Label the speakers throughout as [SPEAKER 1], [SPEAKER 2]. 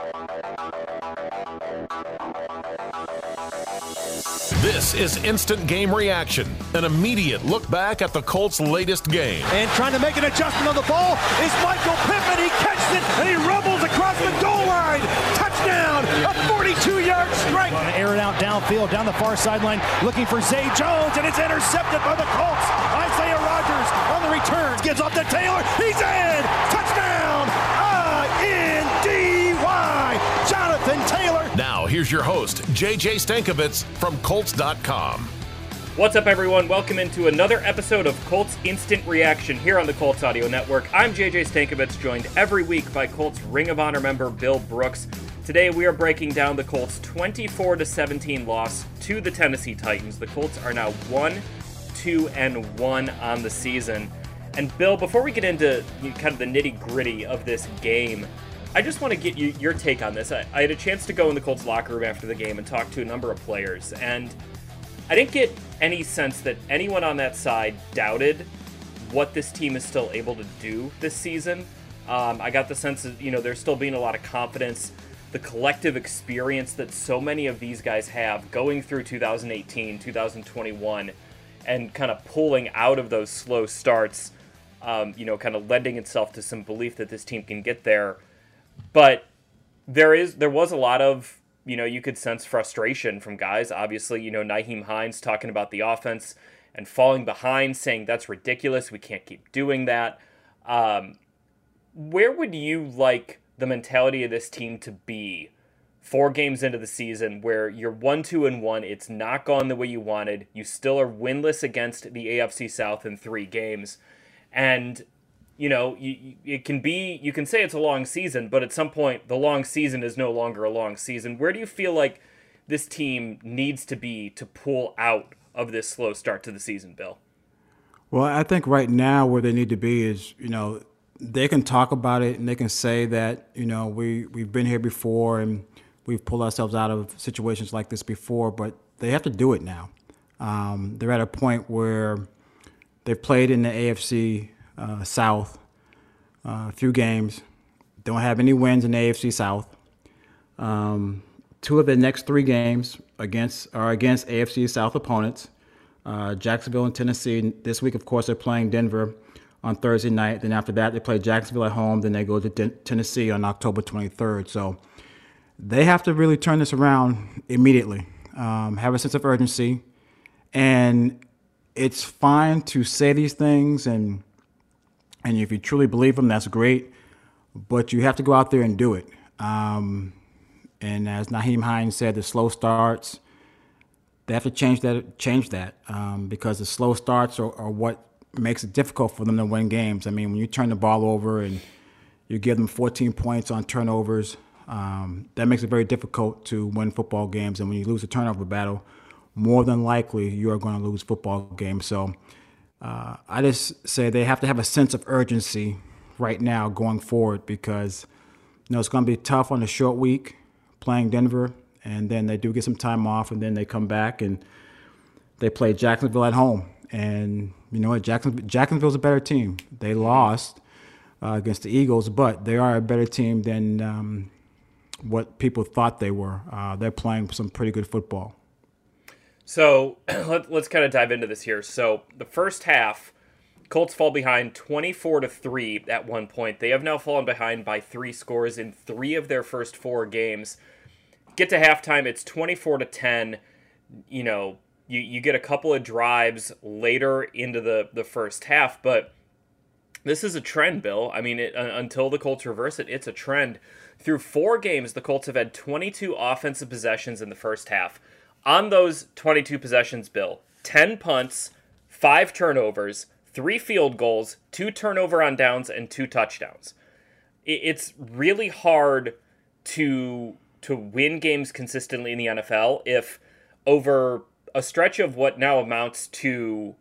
[SPEAKER 1] This is Instant Game Reaction, an immediate look back at the Colts' latest game.
[SPEAKER 2] And trying to make an adjustment on the ball is Michael Pittman. He catches it and he rumbles across the goal line. Touchdown, a 42-yard strike. Air it out downfield, down the far sideline, looking for Zay Jones, and it's intercepted by the Colts. Isaiah Rodgers on the return, gives off to Taylor. He's in! Touchdown! I-N-D-Y! Jonathan Taylor.
[SPEAKER 1] Now, here's your host, JJ Stankovitz from Colts.com.
[SPEAKER 3] What's up, everyone? Welcome into another episode of Colts Instant Reaction here on the Colts Audio Network. I'm JJ Stankovitz, joined every week by Colts Ring of Honor member Bill Brooks. Today, we are breaking down the Colts' 24-17 loss to the Tennessee Titans. The Colts are now 1-2-1 on the season. And Bill, before we get into kind of the nitty-gritty of this game, I just want to get your take on this. I had a chance to go in the Colts locker room after the game and talk to a number of players, and I didn't get any sense that anyone on that side doubted what this team is still able to do this season. I got the sense that, there's still being a lot of confidence. The collective experience that so many of these guys have going through 2018, 2021, and kind of pulling out of those slow starts, kind of lending itself to some belief that this team can get there. But there was a lot of, you could sense frustration from guys. Obviously, Nyheim Hines talking about the offense and falling behind, saying that's ridiculous. We can't keep doing that. Where would you like the mentality of this team to be 4 games into the season where you're 1-2-1, it's not gone the way you wanted, you still are winless against the AFC South in 3 games, and it can be, you can say it's a long season, but at some point the long season is no longer a long season. Where do you feel like this team needs to be to pull out of this slow start to the season, Bill?
[SPEAKER 4] Well, I think right now where they need to be is, they can talk about it and they can say that, we've been here before and we've pulled ourselves out of situations like this before, but they have to do it now. They're at a point where they've played in the AFC South a few games, don't have any wins in the AFC South. 2 of the next 3 games are against AFC South opponents, Jacksonville and Tennessee. This week, of course, they're playing Denver on Thursday night. Then after that, they play Jacksonville at home. Then they go to Tennessee on October 23rd. So they have to really turn this around immediately, have a sense of urgency. And it's fine to say these things, and if you truly believe them, that's great. But you have to go out there and do it. And as Nyheim Hines said, the slow starts, they have to change that because the slow starts are what makes it difficult for them to win games. I mean, when you turn the ball over and you give them 14 points on turnovers, that makes it very difficult to win football games. And when you lose a turnover battle, more than likely you are going to lose football games. So I just say they have to have a sense of urgency right now going forward because it's going to be tough on a short week playing Denver, and then they do get some time off, and then they come back and they play Jacksonville at home. And you know what? Jacksonville's a better team. They lost against the Eagles, but they are a better team than what people thought they were. They're playing some pretty good football.
[SPEAKER 3] So let's kind of dive into this here. So the first half, Colts fall behind 24-3 at one point. They have now fallen behind by 3 scores in 3 of their first 4 games. Get to halftime, it's 24-10. You get a couple of drives later into the first half, but this is a trend, Bill. I mean, until the Colts reverse it, it's a trend. Through 4 games, the Colts have had 22 offensive possessions in the first half. On those 22 possessions, Bill, 10 punts, 5 turnovers, 3 field goals, 2 turnover on downs, and 2 touchdowns. It's really hard to win games consistently in the NFL if over a stretch of what now amounts to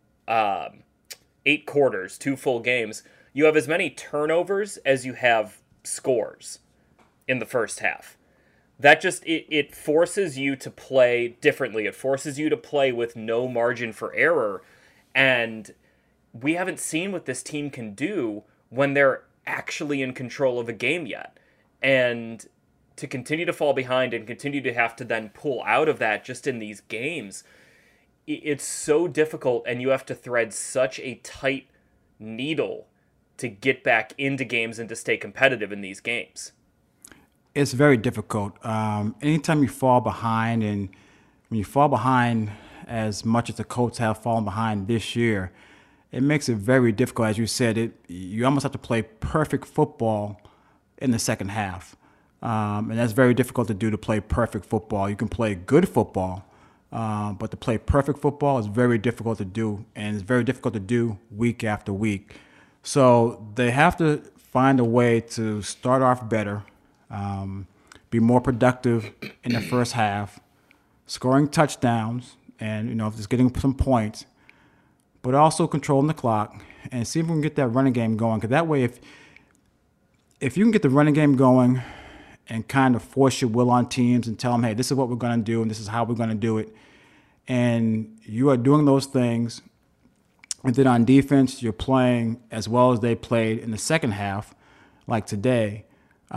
[SPEAKER 3] 8 quarters, 2 full games, you have as many turnovers as you have scores in the first half. That just, it forces you to play differently. It forces you to play with no margin for error. And we haven't seen what this team can do when they're actually in control of a game yet. And to continue to fall behind and continue to have to then pull out of that just in these games, it's so difficult, and you have to thread such a tight needle to get back into games and to stay competitive in these games.
[SPEAKER 4] It's very difficult. Anytime you fall behind, and when you fall behind as much as the Colts have fallen behind this year, it makes it very difficult. As you said, you almost have to play perfect football in the second half. And that's very difficult to do, to play perfect football. You can play good football, but to play perfect football is very difficult to do, and it's very difficult to do week after week. So they have to find a way to start off better, be more productive in the first half, scoring touchdowns and, just getting some points, but also controlling the clock and see if we can get that running game going. Because that way, if you can get the running game going and kind of force your will on teams and tell them, hey, this is what we're going to do and this is how we're going to do it, and you are doing those things, and then on defense, you're playing as well as they played in the second half, like today,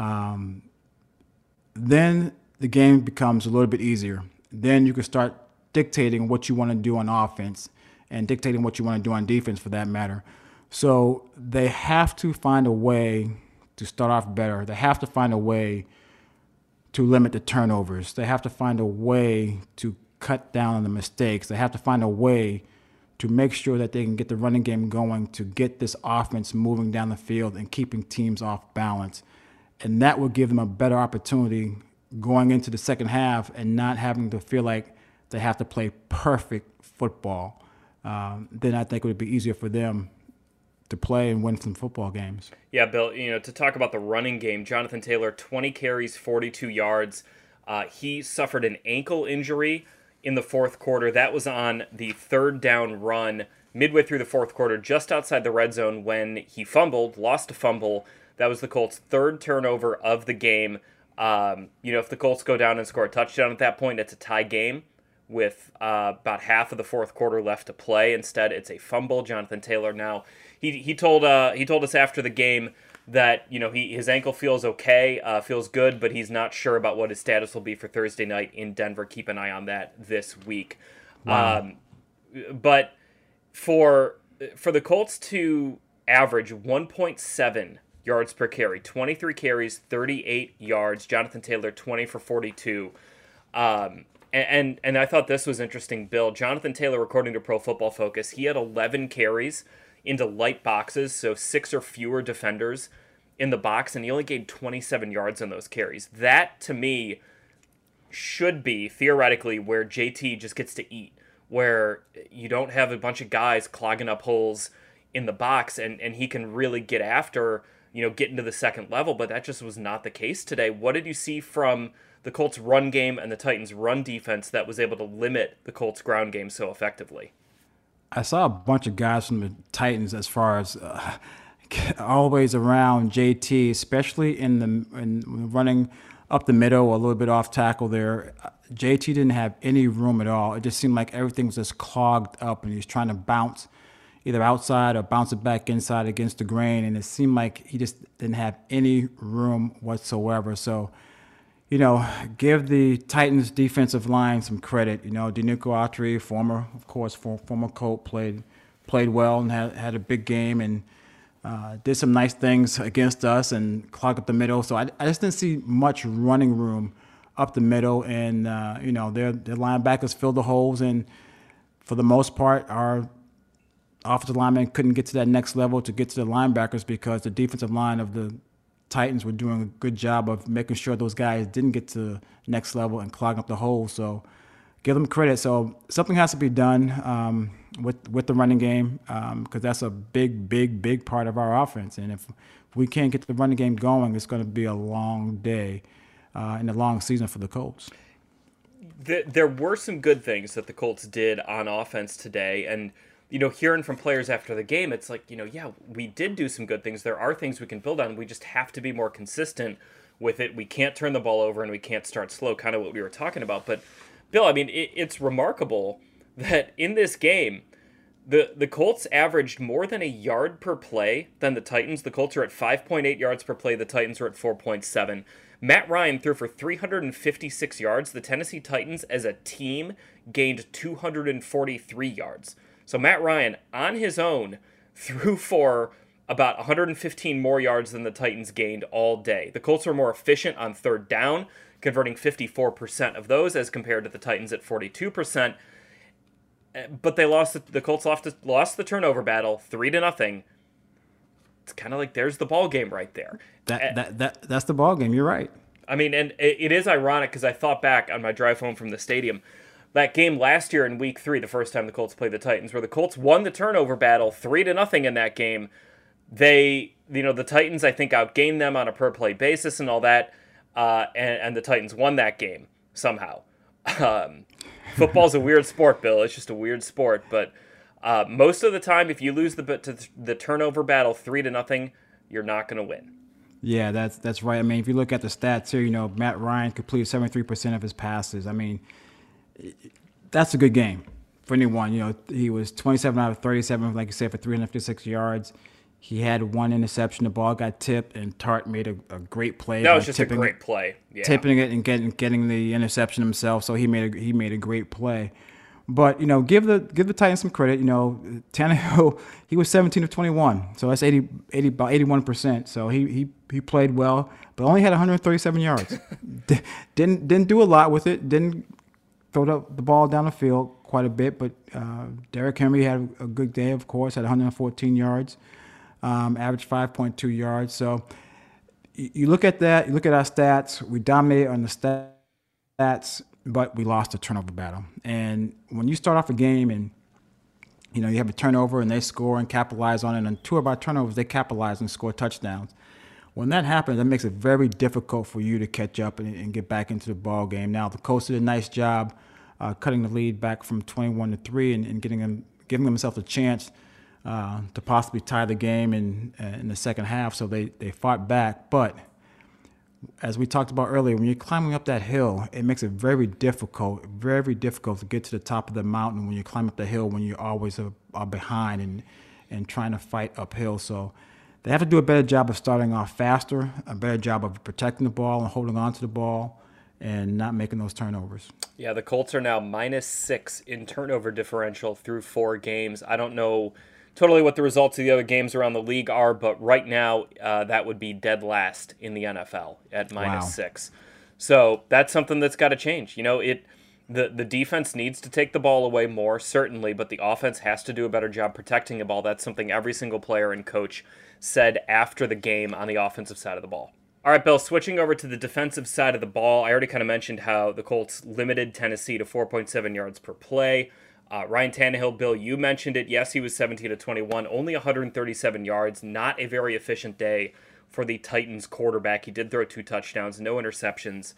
[SPEAKER 4] then the game becomes a little bit easier. Then you can start dictating what you want to do on offense and dictating what you want to do on defense, for that matter. So they have to find a way to start off better. They have to find a way to limit the turnovers. They have to find a way to cut down on the mistakes. They have to find a way to make sure that they can get the running game going, to get this offense moving down the field and keeping teams off balance. And that will give them a better opportunity going into the second half and not having to feel like they have to play perfect football. Then I think it would be easier for them to play and win some football games.
[SPEAKER 3] Yeah, Bill, to talk about the running game, Jonathan Taylor, 20 carries, 42 yards. He suffered an ankle injury in the fourth quarter. That was on the third down run midway through the fourth quarter, just outside the red zone, when he lost a fumble. That was the Colts' third turnover of the game. If the Colts go down and score a touchdown at that point, it's a tie game with about half of the fourth quarter left to play. Instead, it's a fumble. Jonathan Taylor now, he told us after the game that his ankle feels okay, feels good, but he's not sure about what his status will be for Thursday night in Denver. Keep an eye on that this week. Wow. But for the Colts to average 1.7 yards per carry, 23 carries, 38 yards. Jonathan Taylor, 20 for 42. And I thought this was interesting, Bill. Jonathan Taylor, according to Pro Football Focus, he had 11 carries into light boxes, so 6 or fewer defenders in the box, and he only gained 27 yards on those carries. That, to me, should be, theoretically, where JT just gets to eat, where you don't have a bunch of guys clogging up holes in the box, and he can really get after, get into the second level, but that just was not the case today. What did you see from the Colts' run game and the Titans' run defense that was able to limit the Colts' ground game so effectively?
[SPEAKER 4] I saw a bunch of guys from the Titans as far as always around JT, especially in running up the middle, a little bit off tackle there. JT didn't have any room at all. It just seemed like everything was just clogged up, and he was trying to bounce either outside or bounce it back inside against the grain, and it seemed like he just didn't have any room whatsoever. So, give the Titans defensive line some credit. Denico Autry, former Colt, played well and had a big game and did some nice things against us and clogged up the middle. So I just didn't see much running room up the middle, and their linebackers filled the holes, and for the most part, our offensive linemen couldn't get to that next level to get to the linebackers because the defensive line of the Titans were doing a good job of making sure those guys didn't get to the next level and clogging up the hole. So give them credit. So something has to be done with the running game because that's a big part of our offense. And if we can't get the running game going, it's going to be a long day and a long season for the Colts.
[SPEAKER 3] There were some good things that the Colts did on offense today, and hearing from players after the game, it's like, yeah, we did do some good things. There are things we can build on. We just have to be more consistent with it. We can't turn the ball over and we can't start slow, kind of what we were talking about. But, Bill, I mean, it's remarkable that in this game, the Colts averaged more than a yard per play than the Titans. The Colts are at 5.8 yards per play. The Titans are at 4.7. Matt Ryan threw for 356 yards. The Tennessee Titans, as a team, gained 243 yards. So Matt Ryan, on his own, threw for about 115 more yards than the Titans gained all day. The Colts were more efficient on third down, converting 54% of those as compared to the Titans at 42%. But they the Colts lost the turnover battle 3-0. It's kind of like there's the ball game right there.
[SPEAKER 4] That's the ball game. You're right.
[SPEAKER 3] I mean, and it is ironic because I thought back on my drive home from the stadium. That game last year in Week 3, the first time the Colts played the Titans, where the Colts won the turnover battle 3-0 in that game. The Titans, I think, outgained them on a per play basis and all that, and the Titans won that game somehow. Football's a weird sport, Bill. It's just a weird sport, but most of the time, if you lose the turnover battle 3-0, you're not going to win.
[SPEAKER 4] Yeah, that's right. I mean, if you look at the stats here, Matt Ryan completed 73% of his passes. I mean, that's a good game for anyone. He was 27 out of 37, like you said, for 356 yards. He had one interception. The ball got tipped, and Tart made a great play.
[SPEAKER 3] That was just a great play. Yeah.
[SPEAKER 4] Tipping it and getting the interception himself. So he made a great play. But give the Titans some credit. Tannehill, he was 17 of 21, so that's about 81%. So he played well, but only had 137 yards. Didn't do a lot with it. Didn't throw the ball down the field quite a bit. But Derrick Henry had a good day, of course, had 114 yards. Average 5.2 yards. So you look at that, you look at our stats, we dominate on the stats, but we lost the turnover battle. And when you start off a game and, you have a turnover and they score and capitalize on it, and 2 of our turnovers, they capitalize and score touchdowns. When that happens, that makes it very difficult for you to catch up and get back into the ball game. Now, the Colts did a nice job cutting the lead back from 21-3 and giving themselves a chance to possibly tie the game in the second half, so they fought back. But as we talked about earlier, when you're climbing up that hill, it makes it very difficult to get to the top of the mountain when you climb up the hill when you always are behind and trying to fight uphill. So they have to do a better job of starting off faster, a better job of protecting the ball and holding on to the ball and not making those turnovers.
[SPEAKER 3] Yeah, the Colts are now -6 in turnover differential through 4 games. I don't know totally what the results of the other games around the league are, but right now that would be dead last in the NFL at -6. So that's something that's got to change. The defense needs to take the ball away more, certainly, but the offense has to do a better job protecting the ball. That's something every single player and coach said after the game on the offensive side of the ball. All right, Bill, switching over to the defensive side of the ball, I already kind of mentioned how the Colts limited Tennessee to 4.7 yards per play. Ryan Tannehill, Bill, you mentioned it. Yes, he was 17 of 21, only 137 yards. Not a very efficient day for the Titans quarterback. He did throw 2 touchdowns, no interceptions.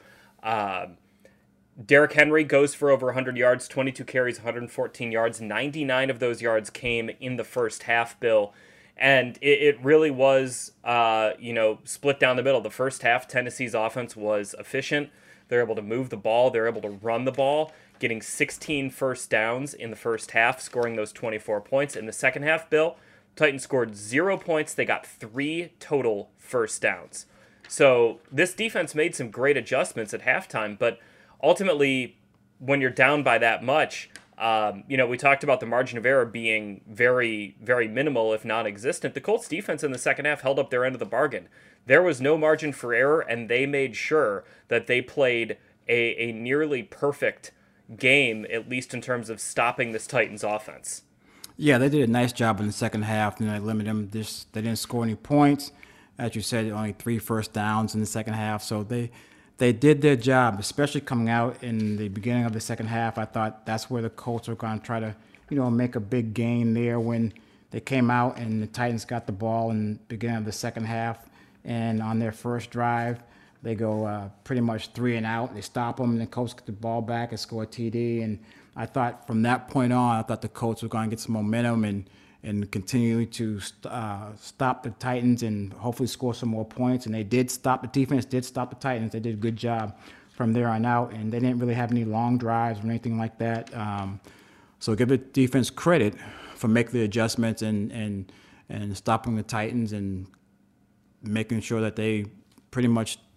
[SPEAKER 3] Derrick Henry goes for over 100 yards, 22 carries, 114 yards. 99 of those yards came in the first half, Bill. And it really was, split down the middle. The first half, Tennessee's offense was efficient. They're able to move the ball. They're able to run the ball, getting 16 first downs in the first half, scoring those 24 points. In the second half, Bill, Titans scored 0 points. They got 3 total first downs. So this defense made some great adjustments at halftime, but ultimately, when you're down by that much, we talked about the margin of error being very, very minimal, if non-existent. The Colts defense in the second half held up their end of the bargain. There was no margin for error, and they made sure that they played a nearly perfect game, at least in terms of stopping this Titans offense.
[SPEAKER 4] Yeah, they did a nice job in the second half. They limited them. They didn't score any points. As you said, only 3 first downs in the second half. So they did their job, especially coming out in the beginning of the second half. I thought that's where the Colts were going to try to, make a big gain there when they came out and the Titans got the ball in the beginning of the second half. And on their first drive, they go pretty much 3 and out. They stop them, and the Colts get the ball back and score a TD. And I thought from that point on, I thought the Colts were going to get some momentum and continue to stop the Titans and hopefully score some more points. And they did stop the defense, did stop the Titans. They did a good job from there on out. And they didn't really have any long drives or anything like that. So give the defense credit for making the adjustments and stopping the Titans and making sure that they pretty much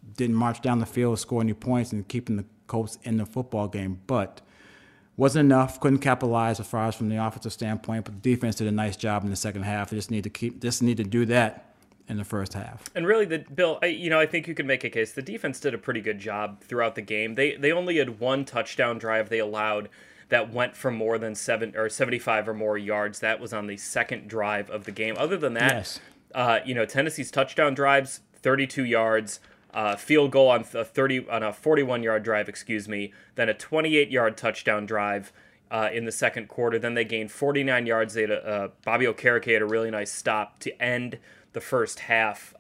[SPEAKER 4] didn't march down the field, score any points, and keeping the Colts in the football game. But wasn't enough. Couldn't capitalize as far as from the offensive standpoint. But the defense did a nice job in the second half. They just need to do that in the first half.
[SPEAKER 3] And really, Bill, I think you could make a case. The defense did a pretty good job throughout the game. They only had one touchdown drive they allowed that went for more than 75 or more yards. That was on the second drive of the game. Other than that, yes. Tennessee's touchdown drives, 32 yards, field goal on a 41-yard drive, then a 28-yard touchdown drive in the second quarter. Then they gained 49 yards. They had Bobby Okereke had a really nice stop to end the first half.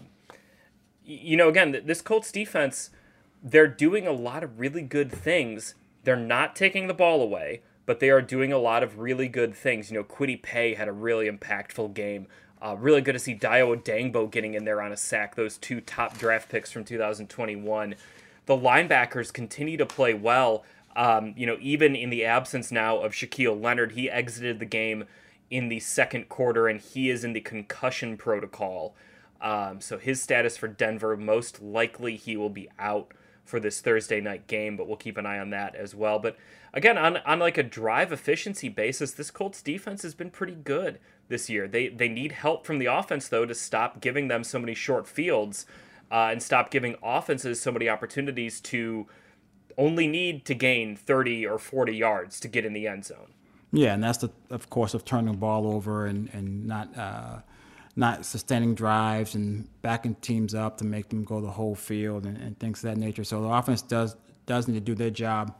[SPEAKER 3] Again, this Colts defense, they're doing a lot of really good things. They're not taking the ball away, but they are doing a lot of really good things. Kwity Paye had a really impactful game. Really good to see Dayo Odeyingbo getting in there on a sack, those two top draft picks from 2021. The linebackers continue to play well. Even in the absence now of Shaquille Leonard, he exited the game in the second quarter, and he is in the concussion protocol. So his status for Denver, most likely he will be out for this Thursday night game, but we'll keep an eye on that as well. But again, on like a drive efficiency basis, this Colts defense has been pretty good this year. They need help from the offense, though, to stop giving them so many short fields and stop giving offenses so many opportunities to only need to gain 30 or 40 yards to get in the end zone.
[SPEAKER 4] Yeah, and that's of course, of turning the ball over and not sustaining drives and backing teams up to make them go the whole field and things of that nature. So the offense does need to do their job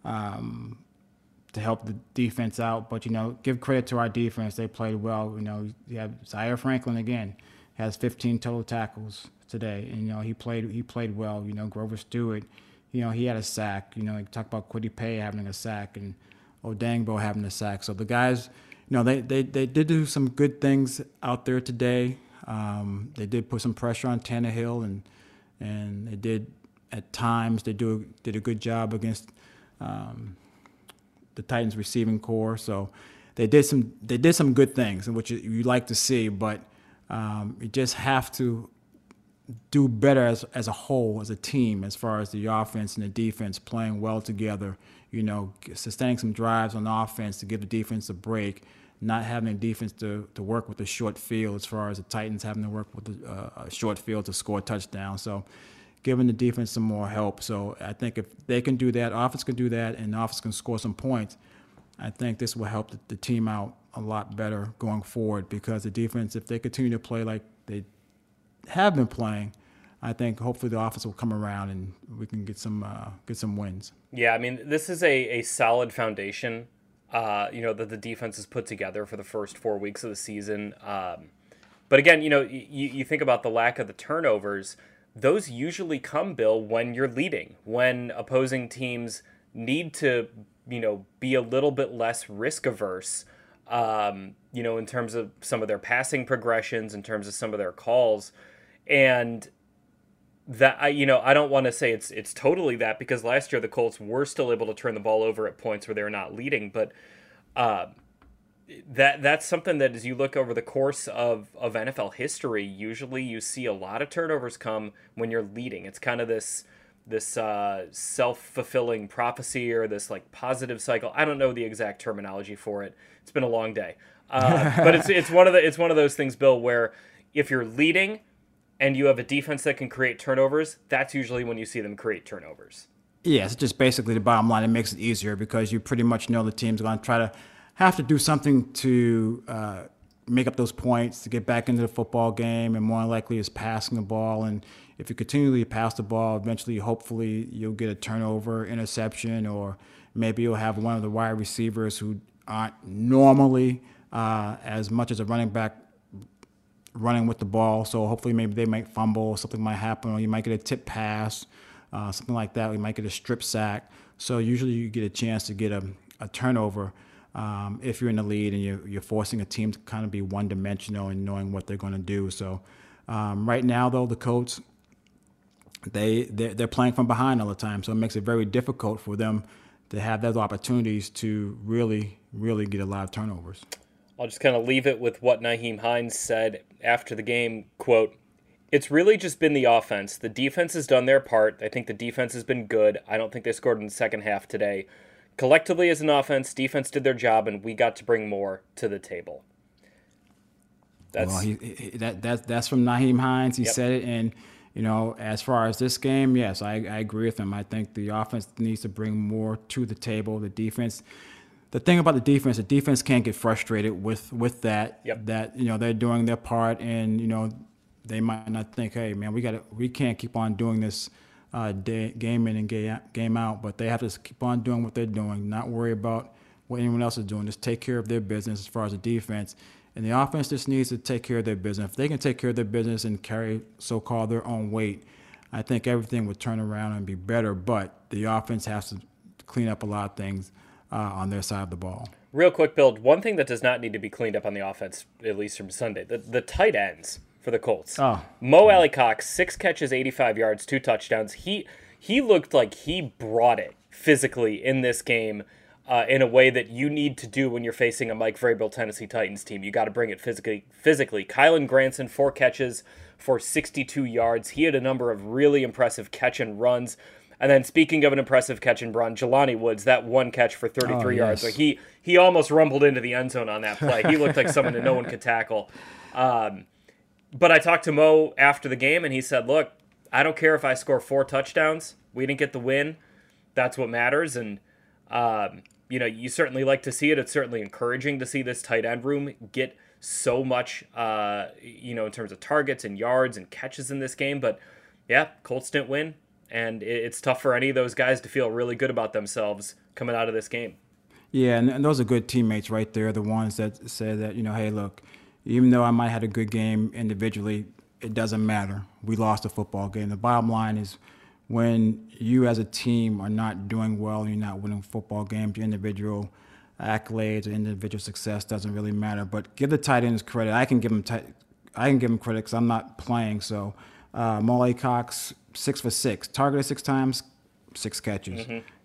[SPEAKER 4] to help the defense out. But, give credit to our defense. They played well. You have Zaire Franklin, again, has 15 total tackles today. And, he played well. Grover Stewart, he had a sack. You talk about Kwity Paye having a sack and Odeyingbo having a sack. So the guys, they did do some good things out there today. They did put some pressure on Tannehill, and they did at times did a good job against the Titans receiving core. So they did some good things, which you like to see. But you just have to do better as a whole, as a team, as far as the offense and the defense playing well together. Sustaining some drives on offense to give the defense a break, not having the defense to work with a short field, as far as the Titans having to work with a short field to score a touchdown. So giving the defense some more help. So I think if they can do that, offense can do that, and the offense can score some points, I think this will help the team out a lot better going forward, because the defense, if they continue to play like they have been playing, I think hopefully the offense will come around and we can get some wins.
[SPEAKER 3] Yeah, this is a solid foundation, that the defense has put together for the first 4 weeks of the season. But again, you think about the lack of the turnovers. Those usually come, Bill, when you're leading, when opposing teams need to, be a little bit less risk averse, in terms of some of their passing progressions, in terms of some of their calls. And that, I don't want to say it's totally that, because last year the Colts were still able to turn the ball over at points where they were not leading. But that's something that, as you look over the course of NFL history, usually you see a lot of turnovers come when you're leading. It's kind of this self-fulfilling prophecy, or this like positive cycle. I don't know the exact terminology for it. It's been a long day, but it's one of those things, Bill, where if you're leading and you have a defense that can create turnovers, that's usually when you see them create turnovers.
[SPEAKER 4] Yeah, it's just basically the bottom line. It makes it easier because you pretty much know the team's going to try to have to do something to make up those points to get back into the football game, and more likely is passing the ball. And if you continually pass the ball, eventually, hopefully, you'll get a turnover, interception, or maybe you'll have one of the wide receivers who aren't normally as much as a running back running with the ball. So hopefully maybe they might fumble, something might happen, or you might get a tip pass, something like that. You might get a strip sack. So usually you get a chance to get a turnover if you're in the lead and you're forcing a team to kind of be one-dimensional and knowing what they're going to do. So right now, though, the Colts, they're playing from behind all the time. So it makes it very difficult for them to have those opportunities to really, really get a lot of turnovers.
[SPEAKER 3] I'll just kind of leave it with what Nyheim Hines said after the game, quote, It's really just been the offense. The defense has done their part. I think the defense has been good. I don't think they scored in the second half today. Collectively as an offense, defense did their job, and we got to bring more to the table. That's
[SPEAKER 4] that's from Nyheim Hines. He said it, and as far as this game, yes, I agree with him. I think the offense needs to bring more to the table. The defense. The thing about the defense can't get frustrated with that.
[SPEAKER 3] Yep.
[SPEAKER 4] That they're doing their part, and they might not think, hey man, we can't keep on doing this game in and game out, but they have to keep on doing what they're doing, not worry about what anyone else is doing. Just take care of their business as far as the defense. And the offense just needs to take care of their business. If they can take care of their business and carry so-called their own weight, I think everything would turn around and be better. But the offense has to clean up a lot of things on their side of the ball.
[SPEAKER 3] Real quick, Bill, one thing that does not need to be cleaned up on the offense, at least from Sunday, the tight ends for the Colts.
[SPEAKER 4] Oh.
[SPEAKER 3] Mo Alley-Cox, 6 catches, 85 yards, 2 touchdowns. He looked like he brought it physically in this game. In a way that you need to do when you're facing a Mike Vrabel Tennessee Titans team. You got to bring it physically. Kylan Granson, 4 catches for 62 yards. He had a number of really impressive catch and runs. And then speaking of an impressive catch and run, Jelani Woods, that 1 catch for 33 yards. Like he almost rumbled into the end zone on that play. He looked like someone that no one could tackle. But I talked to Mo after the game, and he said, look, I don't care if I score 4 touchdowns. We didn't get the win. That's what matters. And you certainly like to see it. It's certainly encouraging to see this tight end room get so much, in terms of targets and yards and catches in this game. But, yeah, Colts didn't win, and it's tough for any of those guys to feel really good about themselves coming out of this game.
[SPEAKER 4] Yeah, and those are good teammates right there, the ones that say that, hey, look, even though I might have had a good game individually, it doesn't matter. We lost a football game. The bottom line is, when you as a team are not doing well, you're not winning football games, your individual accolades or individual success doesn't really matter. But give the tight ends credit. I can give them credit because I'm not playing. So Mo Alley-Cox, 6 for 6, targeted 6 times, 6 catches.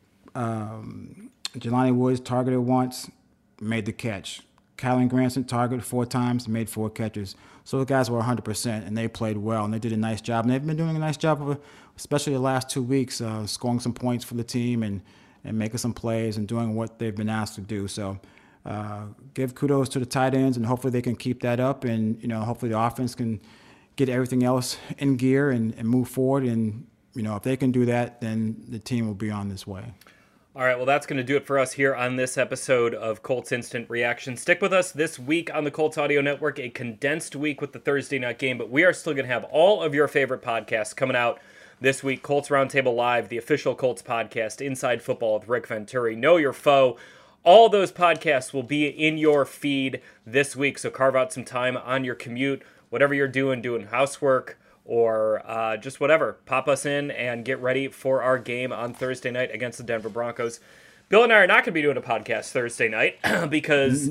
[SPEAKER 4] Jelani Woods targeted once, made the catch. Kylan Granson targeted 4 times, made 4 catches. So the guys were 100%, and they played well, and they did a nice job. And they've been doing a nice job, especially the last 2 weeks, scoring some points for the team and making some plays and doing what they've been asked to do. So give kudos to the tight ends, and hopefully they can keep that up. And, hopefully the offense can get everything else in gear and move forward. And, if they can do that, then the team will be on this way.
[SPEAKER 3] All right, well, that's going to do it for us here on this episode of Colts Instant Reaction. Stick with us this week on the Colts Audio Network, a condensed week with the Thursday night game, but we are still going to have all of your favorite podcasts coming out this week. Colts Roundtable Live, the official Colts podcast, Inside Football with Rick Venturi, Know Your Foe. All those podcasts will be in your feed this week, so carve out some time on your commute, whatever you're doing housework, or just whatever. Pop us in and get ready for our game on Thursday night against the Denver Broncos. Bill and I are not going to be doing a podcast Thursday night because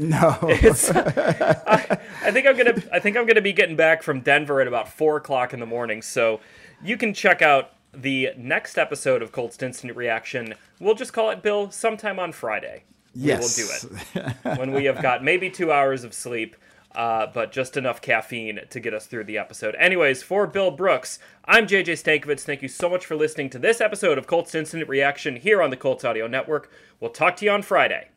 [SPEAKER 3] I think I'm gonna be getting back from Denver at about 4:00 in the morning. So you can check out the next episode of Colts Instant Reaction. We'll just call it, Bill, sometime on Friday.
[SPEAKER 4] Yes.
[SPEAKER 3] We will do it when we have got maybe 2 hours of sleep. But just enough caffeine to get us through the episode. Anyways, for Bill Brooks, I'm JJ Stankovitz. Thank you so much for listening to this episode of Colts Instant Reaction here on the Colts Audio Network. We'll talk to you on Friday.